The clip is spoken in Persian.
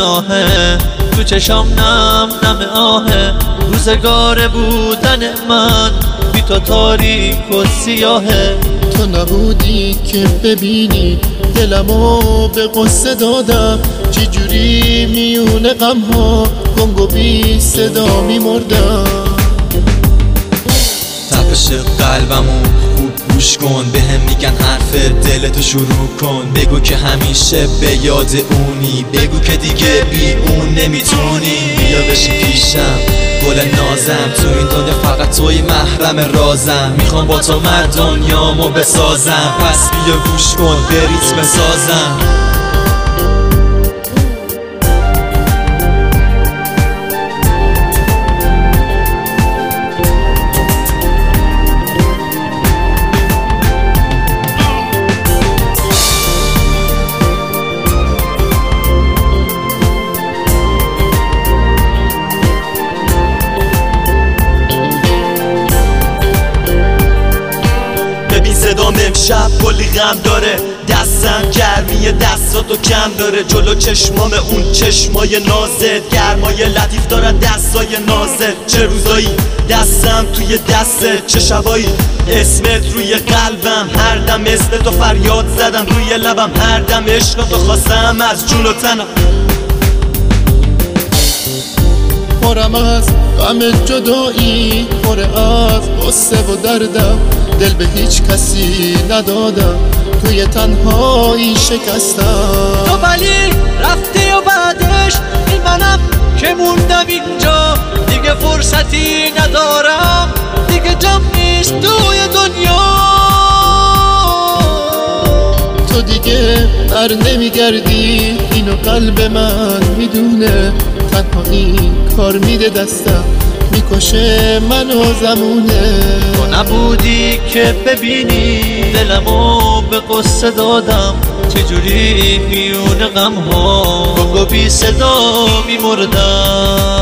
گناهه، تو چشام نم نم آهه. روزگار بودن من بی تو تاریک و سیاهه. تو نبودی که ببینی دلمو به قصه دادم، چی جوری میونه غم ها گنگ و بی صدا میمردم. تپش قلبمو خوب گوش کن، بهم میگن حرف دلتو شروع کن. بگو که همیشه به یاد اونی، بگو که دیگه بی اون نمیتونی. بیا بشی پیشم گل نازم، تو این دنیا فقط توی محرم رازم. میخوام با تو من دنیامو بسازم، پس بیا گوش کن به ریتم سازم. صدام امشب کلی غم داره، دستم گرمی دستاتو کم داره. جلو چشمام اون چشمای نازت، گرمای لطیف دارن دستای نازت. چه روزایی دستم توی دستت، چه شبایی اسمت روی قلبم. هر دم اسم تو فریاد زدم روی لبم، هر دم عشقتو خواستم از جون و تنم. پرم از غم جدایی، پر از غصه و دردم. دل به هیچ کسی ندادم، توی تنهایی شکستم. تو ولی رفتی و بعدش این منم که موندم اینجا. دیگه فرصتی ندارم، دیگه جام نیست توی دنیا. تو دیگه بر نمیگردی، اینو قلب من میدونه. تنها این کار میده دستم، میکشه منو زمونه. تو نبودی که ببینی دلمو به قصه دادم، چجوری میون غم ها گنگ و بی صدا میمردم.